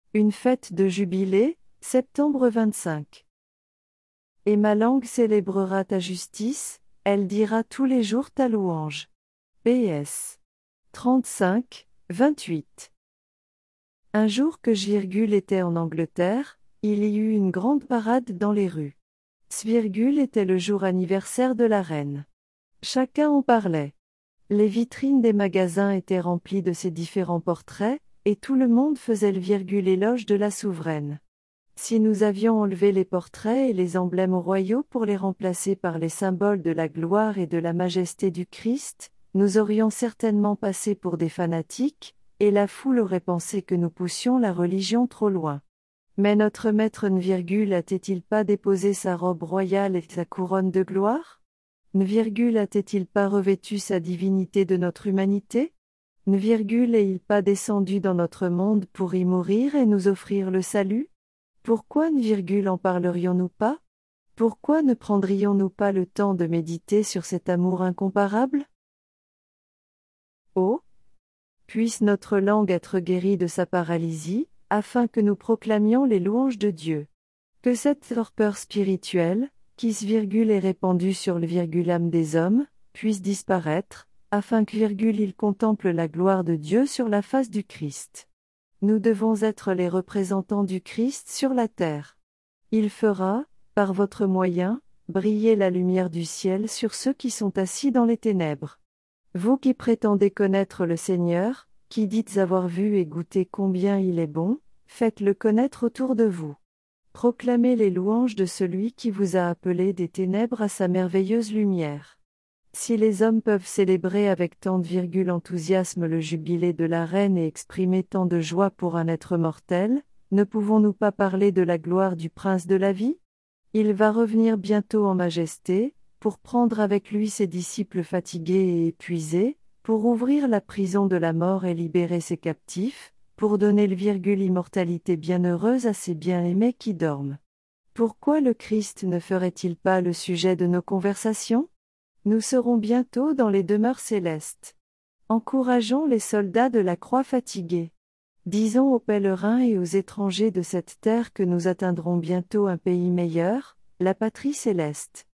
Une fête de jubilé, septembre 25. Et ma langue célébrera ta justice, elle dira tous les jours ta louange. PS 35, 28. Un jour que Virgule était en Angleterre, il y eut une grande parade dans les rues. Virgule était le jour anniversaire de la reine. Chacun en parlait. Les vitrines des magasins étaient remplies de ses différents portraits, et tout le monde faisait le éloge de la souveraine. Si nous avions enlevé les portraits et les emblèmes royaux pour les remplacer par les symboles de la gloire et de la majesté du Christ, nous aurions certainement passé pour des fanatiques, et la foule aurait pensé que nous poussions la religion trop loin. Mais notre maître n'a-t-il pas déposé sa robe royale et sa couronne de gloire? A-t-il pas revêtu sa divinité de notre humanité? Est-il pas descendu dans notre monde pour y mourir et nous offrir le salut? Pourquoi en parlerions-nous pas? Pourquoi ne prendrions-nous pas le temps de méditer sur cet amour incomparable? Oh! Puisse notre langue être guérie de sa paralysie, afin que nous proclamions les louanges de Dieu. Que cette torpeur spirituelle, qui est répandue sur l'âme des hommes, puisse disparaître, afin que il contemple la gloire de Dieu sur la face du Christ. Nous devons être les représentants du Christ sur la terre. Il fera, par votre moyen, briller la lumière du ciel sur ceux qui sont assis dans les ténèbres. Vous qui prétendez connaître le Seigneur, qui dites avoir vu et goûté combien il est bon, faites-le connaître autour de vous. Proclamez les louanges de celui qui vous a appelé des ténèbres à sa merveilleuse lumière. Si les hommes peuvent célébrer avec tant d'enthousiasme le jubilé de la reine et exprimer tant de joie pour un être mortel, ne pouvons-nous pas parler de la gloire du prince de la vie? Il va revenir bientôt en majesté, pour prendre avec lui ses disciples fatigués et épuisés, pour ouvrir la prison de la mort et libérer ses captifs, pour donner l'immortalité bienheureuse à ses bien-aimés qui dorment. Pourquoi le Christ ne ferait-il pas le sujet de nos conversations? Nous serons bientôt dans les demeures célestes. Encourageons les soldats de la croix fatigués. Disons aux pèlerins et aux étrangers de cette terre que nous atteindrons bientôt un pays meilleur, la patrie céleste.